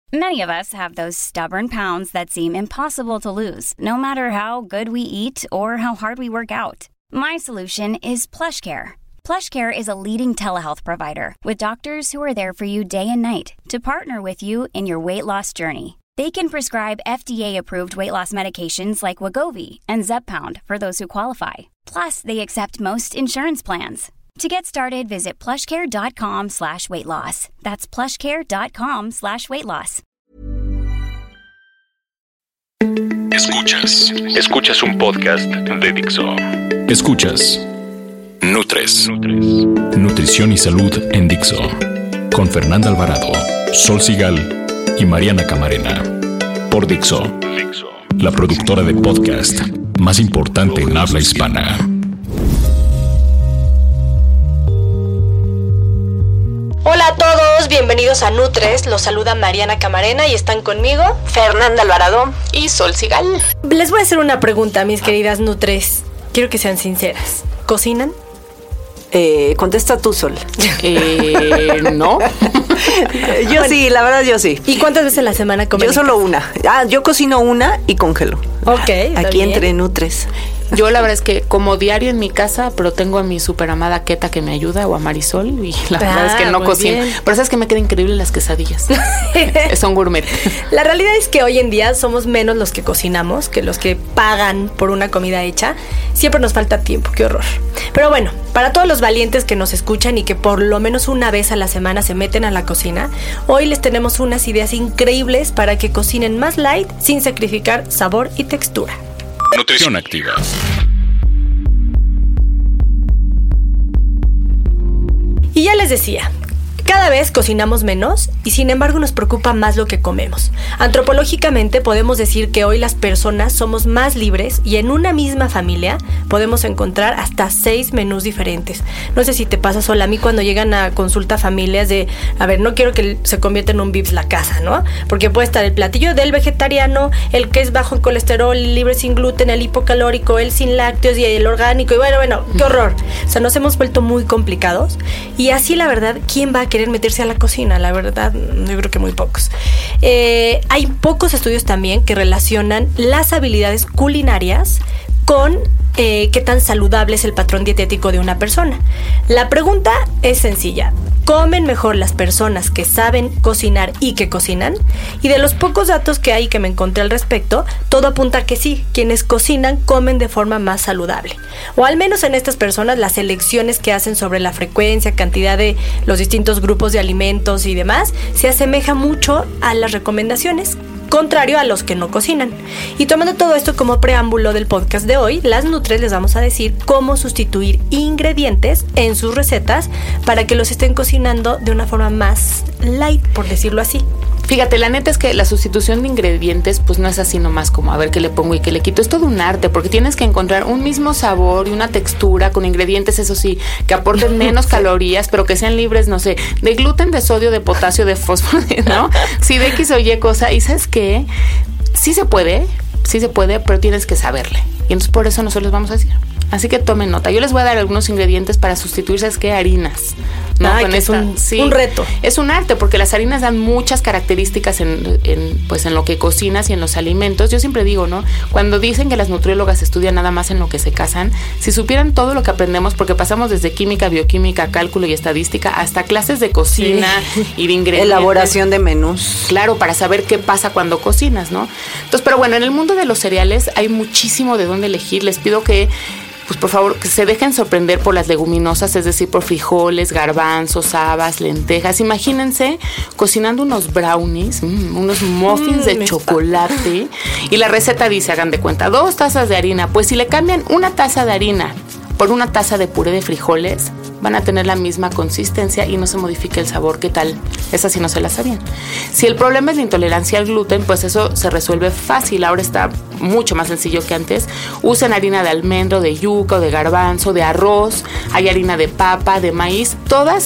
Many of us have those stubborn pounds that seem impossible to lose, no matter how good we eat or how hard we work out. My solution is PlushCare. PlushCare is a leading telehealth provider with doctors who are there for you day and night to partner with you in your weight loss journey. They can prescribe FDA-approved weight loss medications like Wegovy and Zepbound for those who qualify. Plus, they accept most insurance plans. To get started, visit plushcare.com/weightloss. That's plushcare.com/weightloss. Escuchas un podcast de Dixo. Escuchas Nutres. Nutrición y salud en Dixo. Con Fernanda Alvarado, Sol Sigal y Mariana Camarena. Por Dixo, la productora de podcast más importante en habla hispana. Hola a todos, bienvenidos a Nutres, los saluda Mariana Camarena y están conmigo Fernanda Alvarado y Sol Sigal. Les voy a hacer una pregunta, mis queridas Nutres. Quiero que sean sinceras. ¿Cocinan? Contesta tú, Sol. No. Yo sí, la verdad yo sí. ¿Y cuántas veces a la semana comen? Yo solo una. Yo cocino una y congelo. Ok, aquí bien. Entre Nutres. Yo la verdad es que como diario en mi casa, pero tengo a mi super amada Keta que me ayuda, o a Marisol, y la verdad es que no cocino. Bien. Pero sabes que me quedan increíbles las quesadillas. Son gourmet. La realidad es que hoy en día somos menos los que cocinamos que los que pagan por una comida hecha. Siempre nos falta tiempo, qué horror. Pero bueno, para todos los valientes que nos escuchan y que por lo menos una vez a la semana se meten a la cocina, hoy les tenemos unas ideas increíbles para que cocinen más light sin sacrificar sabor y textura. Nutrición activa. Y ya les decía, cada vez cocinamos menos y sin embargo nos preocupa más lo que comemos. Antropológicamente podemos decir que hoy las personas somos más libres y en una misma familia podemos encontrar hasta 6 menús diferentes. No sé si te pasa sola, a mí cuando llegan a consulta familias de, a ver, no quiero que se convierta en un Vips la casa, ¿no? Porque puede estar el platillo del vegetariano, el que es bajo en colesterol, el libre sin gluten, el hipocalórico, el sin lácteos y el orgánico y bueno, qué horror. O sea, nos hemos vuelto muy complicados y así la verdad, ¿quién va a querer meterse a la cocina? La verdad, yo creo que muy pocos. Hay pocos estudios también que relacionan las habilidades culinarias con qué tan saludable es el patrón dietético de una persona. La pregunta es sencilla. ¿Comen mejor las personas que saben cocinar y que cocinan? Y de los pocos datos que hay que me encontré al respecto, todo apunta a que sí, quienes cocinan comen de forma más saludable. O al menos en estas personas las elecciones que hacen sobre la frecuencia, cantidad de los distintos grupos de alimentos y demás, se asemeja mucho a las recomendaciones, contrario a los que no cocinan. Y tomando todo esto como preámbulo del podcast de hoy, las Nutres les vamos a decir cómo sustituir ingredientes en sus recetas para que los estén cocinando de una forma más light, por decirlo así. Fíjate, la neta es que la sustitución de ingredientes pues no es así nomás como a ver qué le pongo y qué le quito. Es todo un arte porque tienes que encontrar un mismo sabor y una textura con ingredientes, eso sí, que aporten menos calorías, pero que sean libres, no sé, de gluten, de sodio, de potasio, de fósforo, ¿no? Sí, de X o Y cosa. ¿Y sabes qué? Sí se puede, pero tienes que saberle. Y entonces por eso nosotros les vamos a decir. Así que tomen nota. Yo les voy a dar algunos ingredientes para sustituir, ¿sabes qué? Harinas. ¿No? Con que es un reto. Es un arte porque las harinas dan muchas características en lo que cocinas y en los alimentos. Yo siempre digo, ¿no? Cuando dicen que las nutriólogas estudian nada más en lo que se casan, si supieran todo lo que aprendemos, porque pasamos desde química, bioquímica, cálculo y estadística, hasta clases de cocina y de ingredientes. Elaboración de menús. Claro, para saber qué pasa cuando cocinas, ¿no? Entonces, pero bueno, en el mundo de los cereales hay muchísimo de dónde elegir. Les pido que pues por favor, que se dejen sorprender por las leguminosas, es decir, por frijoles, garbanzos, habas, lentejas. Imagínense cocinando unos brownies, unos muffins de chocolate. Y la receta dice, hagan de cuenta, 2 tazas de harina. Pues si le cambian 1 taza de harina por 1 taza de puré de frijoles, van a tener la misma consistencia y no se modifica el sabor. ¿Qué tal? Esa sí no se la sabían. Si el problema es la intolerancia al gluten, pues eso se resuelve fácil. Ahora está mucho más sencillo que antes. Usen harina de almendro, de yuca o de garbanzo, de arroz. Hay harina de papa, de maíz. Todas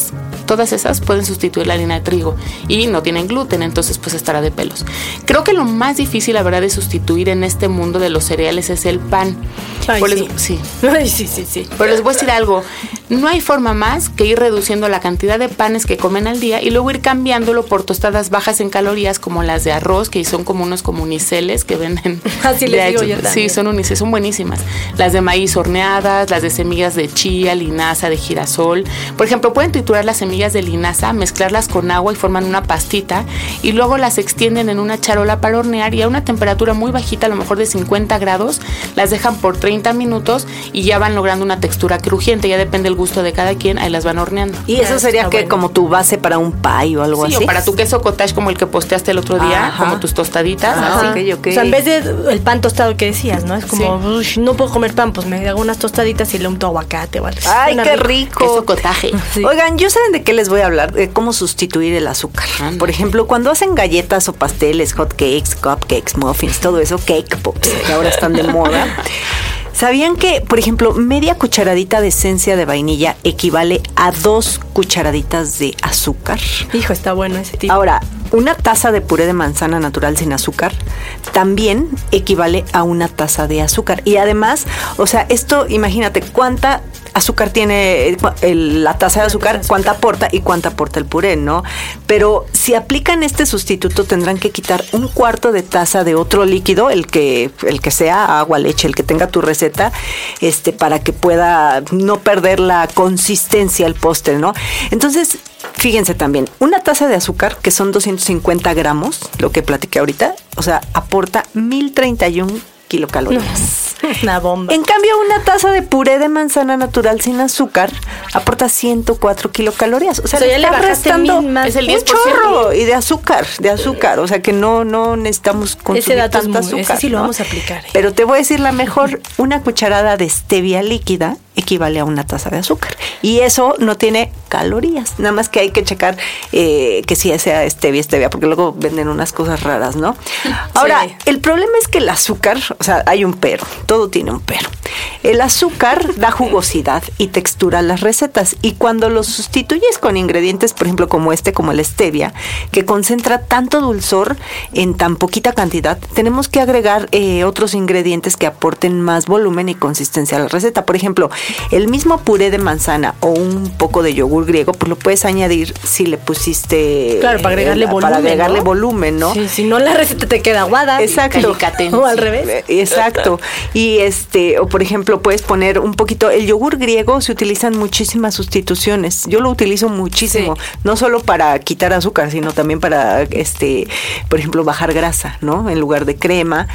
Todas esas pueden sustituir la harina de trigo y no tienen gluten, entonces pues estará de pelos. Creo que lo más difícil, la verdad, de sustituir en este mundo de los cereales es el pan. Ay, sí. Ay, sí. Pero les voy a decir algo, no hay forma más que ir reduciendo la cantidad de panes que comen al día y luego ir cambiándolo por tostadas bajas en calorías como las de arroz, que son como unos uniceles que venden. Así les digo yo también. Sí, son uniceles, son buenísimas. Las de maíz horneadas, las de semillas de chía, linaza, de girasol. Por ejemplo, pueden triturar las semillas de linaza, mezclarlas con agua y forman una pastita y luego las extienden en una charola para hornear y a una temperatura muy bajita, a lo mejor de 50 grados, las dejan por 30 minutos y ya van logrando una textura crujiente, ya depende del gusto de cada quien, ahí las van horneando. ¿Y eso sería que como tu base para un pie o algo así? Sí, o para tu queso cottage como el que posteaste el otro día, Ajá. como tus tostaditas. Okay. O sea, en vez de el pan tostado que decías, ¿no? Es como, no puedo comer pan, pues me hago unas tostaditas y le unto aguacate o algo. ¡Ay, qué rico! Queso cottage. Sí. Oigan, ¿yo saben de qué les voy a hablar? De cómo sustituir el azúcar. Por ejemplo, cuando hacen galletas o pasteles, hot cakes, cupcakes, muffins, todo eso, cake pops, que ahora están de moda. ¿Sabían que, por ejemplo, media cucharadita de esencia de vainilla equivale a 2 cucharaditas de azúcar? Hijo, está bueno ese tipo. Ahora, una taza de puré de manzana natural sin azúcar también equivale a una taza de azúcar. Y además, o sea, esto, imagínate, cuánta azúcar tiene la taza de azúcar, cuánta aporta y cuánta aporta el puré, ¿no? Pero si aplican este sustituto tendrán que quitar 1/4 de taza de otro líquido, el que sea agua, leche, el que tenga tu receta, para que pueda no perder la consistencia el postre, ¿no? Entonces, fíjense también, una taza de azúcar, que son 250 gramos, lo que platiqué ahorita, o sea, aporta 1031 kilocalorías. Una bomba. En cambio, una taza de puré de manzana natural sin azúcar aporta 104 kilocalorías. O sea, ya le está bajaste restando es el 10%. un chorro y de azúcar. O sea, que no necesitamos consumir ese dato tanta es azúcar. ese sí lo ¿no? vamos a aplicar. Pero te voy a decir la mejor, una cucharada de stevia líquida equivale a una taza de azúcar. Y eso no tiene calorías. Nada más que hay que checar que sí sea stevia, porque luego venden unas cosas raras, ¿no? Ahora, el problema es que el azúcar, o sea, hay un pero. Todo tiene un pero. El azúcar da jugosidad y textura a las recetas. Y cuando lo sustituyes con ingredientes, por ejemplo, como como el stevia, que concentra tanto dulzor en tan poquita cantidad, tenemos que agregar otros ingredientes que aporten más volumen y consistencia a la receta. Por ejemplo, el mismo puré de manzana o un poco de yogur griego, pues lo puedes añadir si le pusiste... Claro, para agregarle volumen. Para agregarle volumen, ¿no? Sí, si no la receta te queda aguada. Exacto. O al revés. Exacto. Y o por ejemplo, puedes poner un poquito... El yogur griego se utilizan muchísimas sustituciones. Yo lo utilizo muchísimo. Sí. No solo para quitar azúcar, sino también para, por ejemplo, bajar grasa, ¿no? En lugar de crema,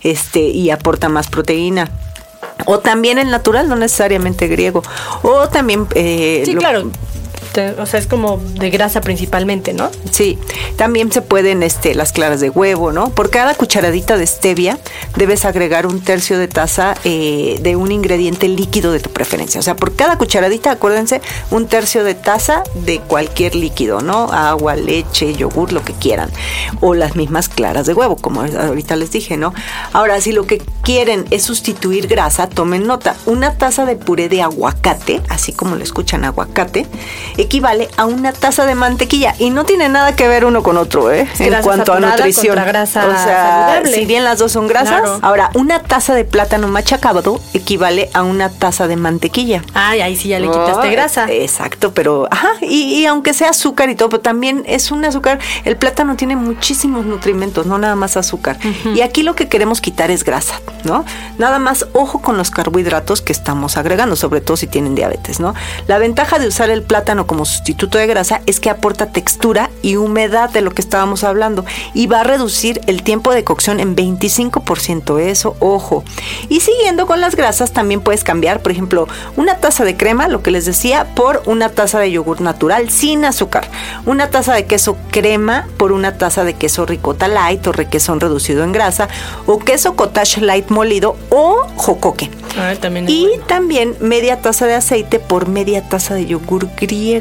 y aporta más proteína. O también el natural, no necesariamente griego. O también... sí, claro. O sea, es como de grasa principalmente, ¿no? Sí, también se pueden las claras de huevo, ¿no? Por cada cucharadita de stevia debes agregar 1/3 de taza de un ingrediente líquido de tu preferencia. O sea, por cada cucharadita, acuérdense, 1/3 de taza de cualquier líquido, ¿no? Agua, leche, yogur, lo que quieran. O las mismas claras de huevo, como ahorita les dije, ¿no? Ahora, si lo que quieren es sustituir grasa, tomen nota. Una taza de puré de aguacate, así como lo escuchan, aguacate, equivale a una taza de mantequilla y no tiene nada que ver uno con otro, en cuanto a nutrición. Grasa o sea, saludable. Si bien las dos son grasas, claro. Ahora una taza de plátano machacado equivale a una taza de mantequilla. Ay, ahí sí ya le quitaste grasa. Exacto, pero y aunque sea azúcar y todo, pero también es un azúcar. El plátano tiene muchísimos nutrimentos, no nada más azúcar. Uh-huh. Y aquí lo que queremos quitar es grasa, ¿no? Nada más ojo con los carbohidratos que estamos agregando, sobre todo si tienen diabetes, ¿no? La ventaja de usar el plátano como sustituto de grasa es que aporta textura y humedad de lo que estábamos hablando y va a reducir el tiempo de cocción en 25%, eso, ojo. Y siguiendo con las grasas, también puedes cambiar, por ejemplo, una taza de crema, lo que les decía, por una taza de yogur natural sin azúcar, una taza de queso crema por una taza de queso ricota light o requesón reducido en grasa o queso cottage light molido o jocoque. También y bueno. También media taza de aceite por media taza de yogur griego.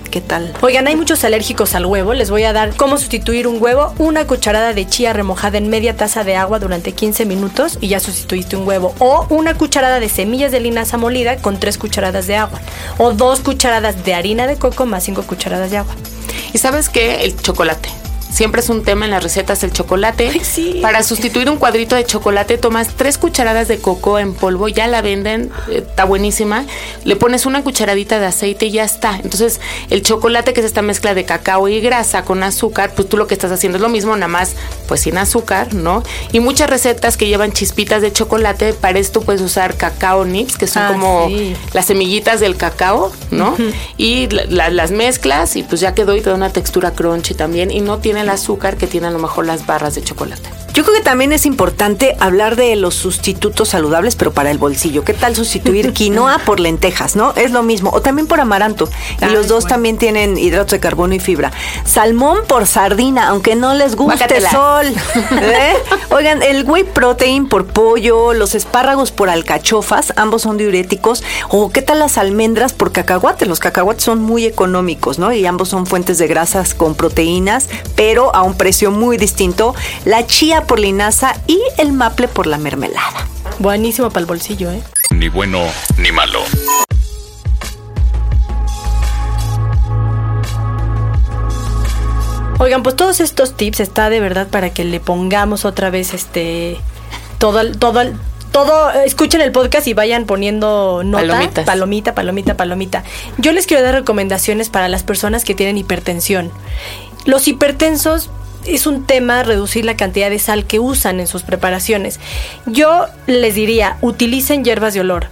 ¿Qué tal? Oigan, hay muchos alérgicos al huevo. Les voy a dar cómo sustituir un huevo. 1 cucharada de chía remojada en media taza de agua durante 15 minutos y ya sustituiste un huevo. O 1 cucharada de semillas de linaza molida con 3 cucharadas de agua. O 2 cucharadas de harina de coco más 5 cucharadas de agua. ¿Y sabes qué? El chocolate. Siempre es un tema en las recetas el chocolate. Ay, sí. Para sustituir un cuadrito de chocolate tomas 3 cucharadas de coco en polvo, ya la venden, está buenísima. Le pones 1 cucharadita de aceite y ya está. Entonces el chocolate, que es esta mezcla de cacao y grasa con azúcar, pues tú lo que estás haciendo es lo mismo, nada más pues sin azúcar, ¿no? Y muchas recetas que llevan chispitas de chocolate, para esto puedes usar cacao nibs, que son como las semillitas del cacao, ¿no? Uh-huh. Y las mezclas y pues ya quedó y te da una textura crunchy también y no tiene el azúcar que tienen a lo mejor las barras de chocolate. Yo creo que también es importante hablar de los sustitutos saludables, pero para el bolsillo. ¿Qué tal sustituir quinoa por lentejas, no? Es lo mismo. O también por amaranto. Y los dos también tienen hidratos de carbono y fibra. Salmón por sardina, aunque no les guste. Bácatela. Sol. Oigan, el whey protein por pollo, los espárragos por alcachofas, ambos son diuréticos. O ¿qué tal las almendras por cacahuate? Los cacahuates son muy económicos, ¿no? Y ambos son fuentes de grasas con proteínas, pero a un precio muy distinto. La chía por linaza y el maple por la mermelada. Buenísimo para el bolsillo, ¿eh? Ni bueno ni malo. Oigan, pues todos estos tips está de verdad para que le pongamos otra vez todo, escuchen el podcast y vayan poniendo nota. Palomita. Yo les quiero dar recomendaciones para las personas que tienen hipertensión. Los hipertensos es un tema reducir la cantidad de sal que usan en sus preparaciones. Yo les diría, utilicen hierbas de olor.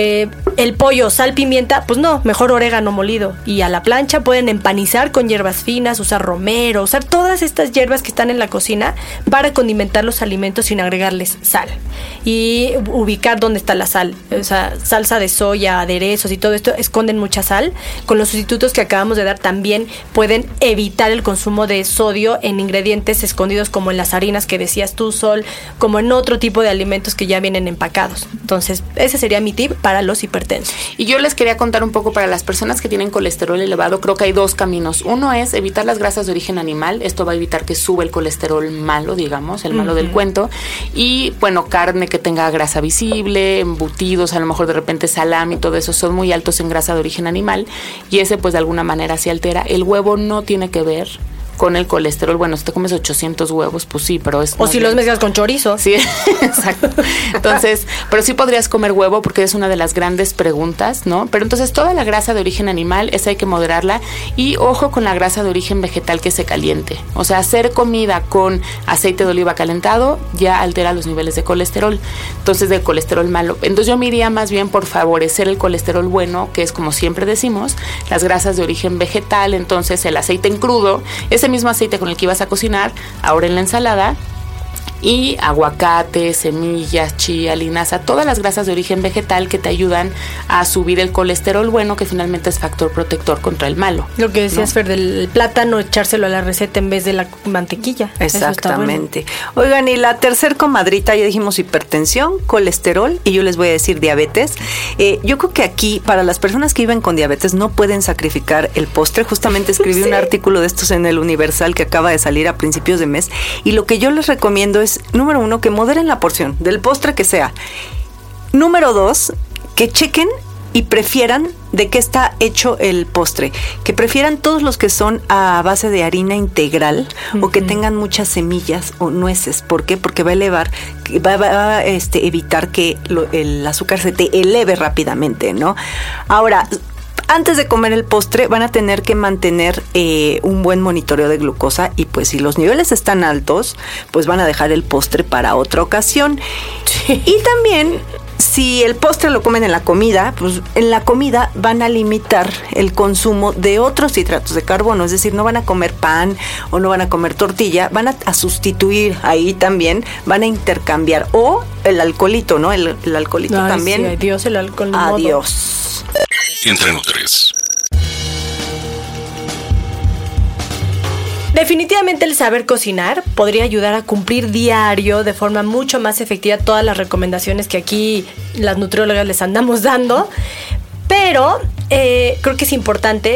El pollo, sal, pimienta, pues no, mejor orégano molido. Y a la plancha pueden empanizar con hierbas finas, usar romero, usar todas estas hierbas que están en la cocina para condimentar los alimentos sin agregarles sal. Y ubicar dónde está la sal. O sea, salsa de soya, aderezos y todo esto esconden mucha sal. Con los sustitutos que acabamos de dar también pueden evitar el consumo de sodio en ingredientes escondidos como en las harinas que decías tú, Sol, como en otro tipo de alimentos que ya vienen empacados. Entonces, ese sería mi tip para los hipertensos. Y yo les quería contar un poco para las personas que tienen colesterol elevado, creo que hay 2 caminos. Uno es evitar las grasas de origen animal. Esto va a evitar que suba el colesterol malo, digamos, el malo del cuento. Y, bueno, carne que tenga grasa visible, embutidos, a lo mejor de repente salami, todo eso son muy altos en grasa de origen animal. Y ese, pues, de alguna manera se altera. El huevo no tiene que ver con el colesterol. Bueno, si te comes 800 huevos, pues sí, pero es... O si los mezclas con chorizo. Sí, exacto. Entonces, pero sí podrías comer huevo porque es una de las grandes preguntas, ¿no? Pero entonces toda la grasa de origen animal, esa hay que moderarla. Y ojo con la grasa de origen vegetal que se caliente. O sea, hacer comida con aceite de oliva calentado ya altera los niveles de colesterol. Entonces, de colesterol malo. Entonces yo me iría más bien por favorecer el colesterol bueno, que es como siempre decimos, las grasas de origen vegetal. Entonces, el aceite en crudo, ese mismo aceite con el que ibas a cocinar, ahora en la ensalada, y aguacate, semillas, chía, linaza, todas las grasas de origen vegetal que te ayudan a subir el colesterol bueno, que finalmente es factor protector contra el malo. Lo que decías, ¿no? Fer, del plátano, echárselo a la receta en vez de la mantequilla. Exactamente. Bueno. Oigan, y la tercer comadrita, ya dijimos hipertensión, colesterol, y yo les voy a decir diabetes. Yo creo que aquí, para las personas que viven con diabetes, no pueden sacrificar el postre. Justamente escribí un artículo de estos en el Universal que acaba de salir a principios de mes, y lo que yo les recomiendo es, número 1, que moderen la porción del postre que sea. Número 2, que chequen y prefieran de qué está hecho el postre. Que prefieran todos los que son a base de harina integral, o que tengan muchas semillas o nueces. ¿Por qué? Porque va a evitar que el azúcar se te eleve rápidamente, ¿no? Ahora, antes de comer el postre van a tener que mantener un buen monitoreo de glucosa, y pues si los niveles están altos, pues van a dejar el postre para otra ocasión. Sí. Y también, si el postre lo comen en la comida, pues en la comida van a limitar el consumo de otros hidratos de carbono, es decir, no van a comer pan o no van a comer tortilla, van a sustituir ahí también, van a intercambiar, o el alcoholito, ¿no? El alcoholito. Ay, también. Sí, adiós el alcohol. Adiós. Entre Nutres. Definitivamente el saber cocinar podría ayudar a cumplir diario de forma mucho más efectiva todas las recomendaciones que aquí las nutriólogas les andamos dando, pero creo que es importante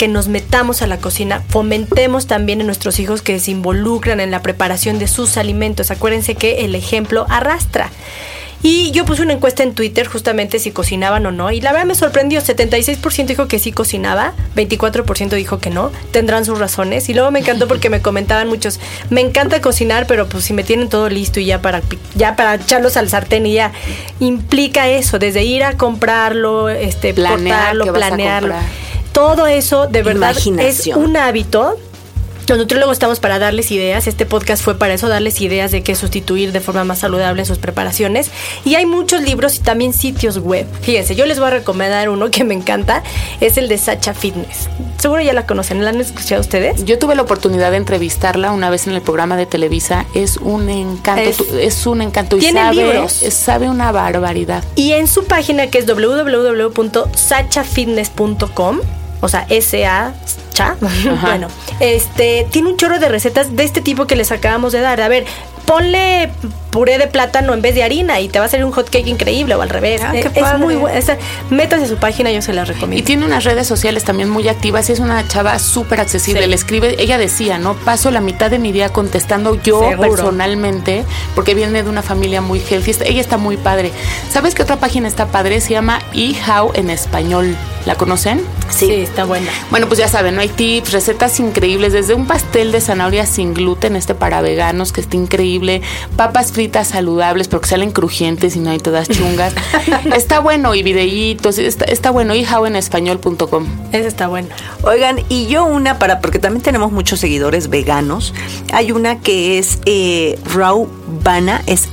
que nos metamos a la cocina, fomentemos también en nuestros hijos que se involucran en la preparación de sus alimentos. Acuérdense que el ejemplo arrastra. Y yo puse una encuesta en Twitter justamente si cocinaban o no, y la verdad me sorprendió, 76% dijo que sí cocinaba, 24% dijo que no, tendrán sus razones. Y luego me encantó porque me comentaban muchos, me encanta cocinar, pero pues si me tienen todo listo y ya para echarlos al sartén, y ya implica eso, desde ir a comprarlo, cortarlo, planearlo, todo eso de verdad es un hábito. Los nutriólogos estamos para darles ideas. Este podcast fue para eso, darles ideas de qué sustituir de forma más saludable en sus preparaciones. Y hay muchos libros y también sitios web. Fíjense, yo les voy a recomendar uno que me encanta. Es el de Sacha Fitness. Seguro ya la conocen. ¿La han escuchado ustedes? Yo tuve la oportunidad de entrevistarla una vez en el programa de Televisa. Es un encanto. Es un encanto. Y sabe una barbaridad. Y en su página, que es www.sachafitness.com, o sea, S-A-C-H-A. Bueno, tiene un chorro de recetas de este tipo que les acabamos de dar. A ver, ponle puré de plátano en vez de harina y te va a salir un hot cake increíble, o al revés. Es muy bueno. Métase a su página, yo se la recomiendo. Y tiene unas redes sociales también muy activas y es una chava súper accesible. Sí. Le escribe, ella decía, ¿no? Paso la mitad de mi día contestando yo personalmente, porque viene de una familia muy healthy. Ella está muy padre. ¿Sabes qué otra página está padre? Se llama eHow en español. ¿La conocen? Sí, está buena. Bueno, pues ya saben, ¿no? Hay tips, recetas increíbles, desde un pastel de zanahoria sin gluten, para veganos, que está increíble, papas fritas saludables, pero que salen crujientes y no hay todas chungas. Está bueno, y videitos, está bueno, eHowenespañol.com. Ese está bueno. Oigan, y yo porque también tenemos muchos seguidores veganos, hay una que es Rawvana, es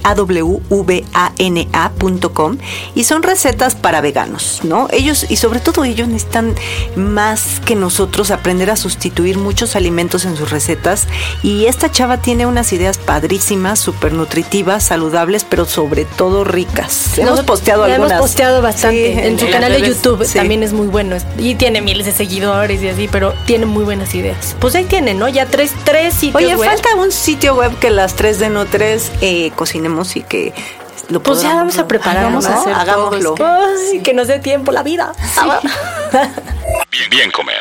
RAWVANA.com, y son recetas para veganos, ¿no? Ellos, y sobre todo ellos, necesitan más que nosotros aprender a sustituir muchos alimentos en sus recetas, y esta chava tiene unas ideas padrísimas, súper nutritivas, saludables, pero sobre todo ricas. Hemos posteado algunas. Hemos posteado bastante en su canal de YouTube, también es muy bueno, y tiene miles de seguidores y así, pero tiene muy buenas ideas. Pues ahí tienen, ¿no? Ya tres sitios web. Oye, falta un sitio web que las 3 de Nutres cocinemos y que pues ya vamos a preparar, vamos a hacer, hagámoslo. Ay, que nos dé tiempo la vida. Sí. Bien comer.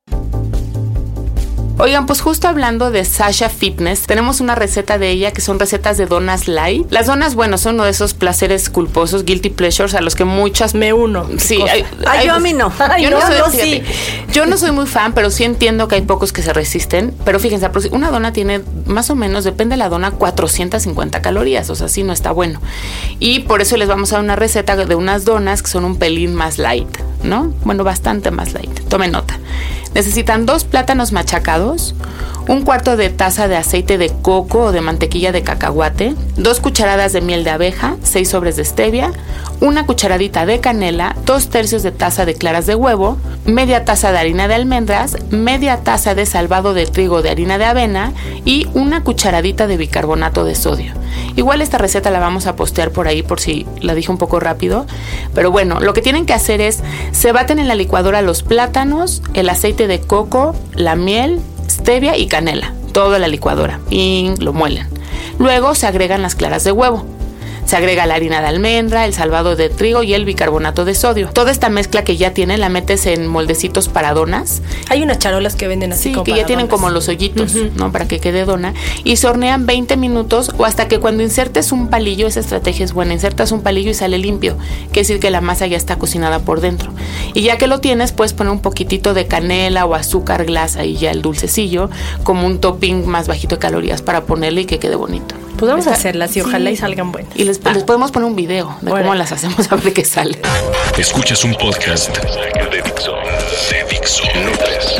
Oigan, pues justo hablando de Sacha Fitness, tenemos una receta de ella que son recetas de donas light. Las donas, bueno, son uno de esos placeres culposos, guilty pleasures, a los que muchas me uno. Sí, yo a mí no. Yo no soy muy fan, pero sí entiendo que hay pocos que se resisten. Pero fíjense, una dona tiene más o menos, depende de la dona, 450 calorías. O sea, sí no está bueno. Y por eso les vamos a dar una receta de unas donas que son un pelín más light, ¿no? Bueno, bastante más light. Tomen nota. Necesitan 2 plátanos machacados, 1/4 de taza de aceite de coco o de mantequilla de cacahuate, 2 cucharadas de miel de abeja, 6 sobres de stevia, 1 cucharadita de canela, 2/3 de taza de claras de huevo, media taza de harina de almendras, media taza de salvado de trigo de harina de avena y 1 cucharadita de bicarbonato de sodio. Igual esta receta la vamos a postear por ahí por si la dije un poco rápido, pero bueno, lo que tienen que hacer es, se baten en la licuadora los plátanos, el aceite de coco, la miel, stevia y canela, todo a la licuadora, y lo muelen. Luego se agregan las claras de huevo. Se agrega la harina de almendra, el salvado de trigo y el bicarbonato de sodio. Toda esta mezcla que ya tiene la metes en moldecitos para donas. Hay unas charolas que venden así, sí, como que ya tienen como los hoyitos, ¿no? Para que quede dona. Y se hornean 20 minutos o hasta que cuando insertes un palillo, esa estrategia es buena, insertas un palillo y sale limpio. Quiere decir que la masa ya está cocinada por dentro. Y ya que lo tienes, puedes poner un poquitito de canela o azúcar glass, ahí ya el dulcecillo, como un topping más bajito de calorías para ponerle y que quede bonito. Pues vamos a hacerlas y ojalá y salgan buenas. Y les podemos poner un video de cómo las hacemos, a ver qué sale. Escuchas un podcast de Dixo. Nutres.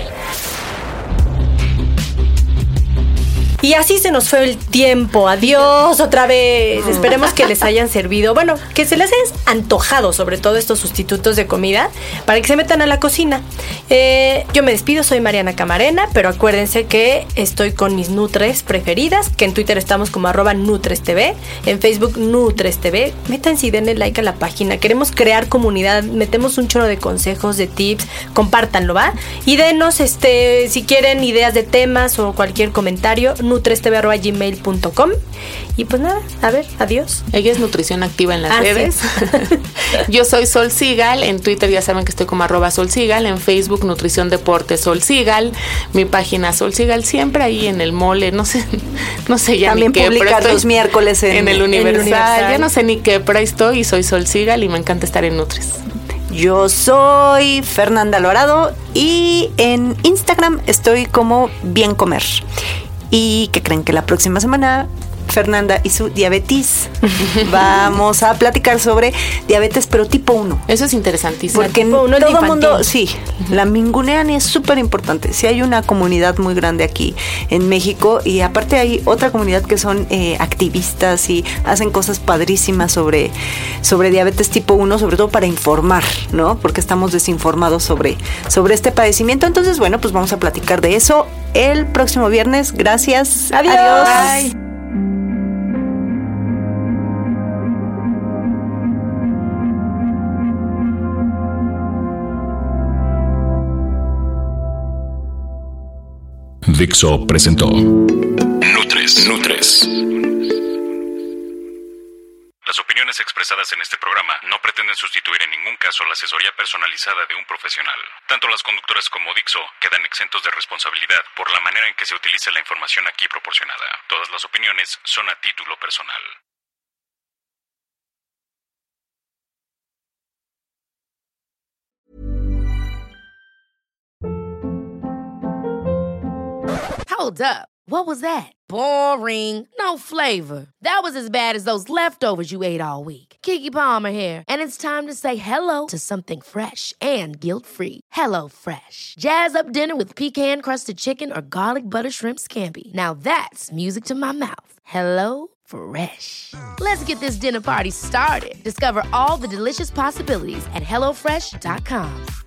Y así se nos fue el tiempo. Adiós otra vez. Esperemos que les hayan servido. Bueno, que se les hayan antojado sobre todo estos sustitutos de comida para que se metan a la cocina. Yo me despido, soy Mariana Camarena, pero acuérdense que estoy con mis Nutres preferidas, que en Twitter estamos como @NutresTV, en Facebook NutresTV. Métanse y denle like a la página. Queremos crear comunidad, metemos un chorro de consejos, de tips, compártanlo, ¿va? Y denos, si quieren ideas de temas o cualquier comentario, nutrestv@gmail.com. Y pues nada, a ver, adiós. Ella es Nutrición Activa en las redes. Sí. Yo soy Sol Sigal, en Twitter ya saben que estoy como @SolSigal, en Facebook Nutrición Deporte Sol Sigal, mi página Sol Sigal, siempre ahí en el mole, no sé ya también ni qué, publicar los miércoles en el Universal, ya no sé ni qué, pero ahí estoy y soy Sol Sigal y me encanta estar en Nutris. Yo soy Fernanda Alvarado y en Instagram estoy como Bien Comer. ¿Y qué creen? Que la próxima semana Fernanda y su diabetes vamos a platicar sobre diabetes pero tipo 1. Eso es interesantísimo. Porque todo el mundo, sí, la mingunean y es súper importante. Sí hay una comunidad muy grande aquí en México y aparte hay otra comunidad que son activistas y hacen cosas padrísimas sobre diabetes tipo 1, sobre todo para informar, ¿no? Porque estamos desinformados sobre este padecimiento. Entonces, bueno, pues vamos a platicar de eso el próximo viernes. Gracias. Adiós. Bye. Dixo presentó Nutres. Las opiniones expresadas en este programa no pretenden sustituir en ningún caso la asesoría personalizada de un profesional. Tanto las conductoras como Dixo quedan exentos de responsabilidad por la manera en que se utilice la información aquí proporcionada. Todas las opiniones son a título personal. Hold up. What was that? Boring. No flavor. That was as bad as those leftovers you ate all week. Keke Palmer here, and it's time to say hello to something fresh and guilt-free. Hello Fresh. Jazz up dinner with pecan-crusted chicken or garlic butter shrimp scampi. Now that's music to my mouth. Hello Fresh. Let's get this dinner party started. Discover all the delicious possibilities at HelloFresh.com.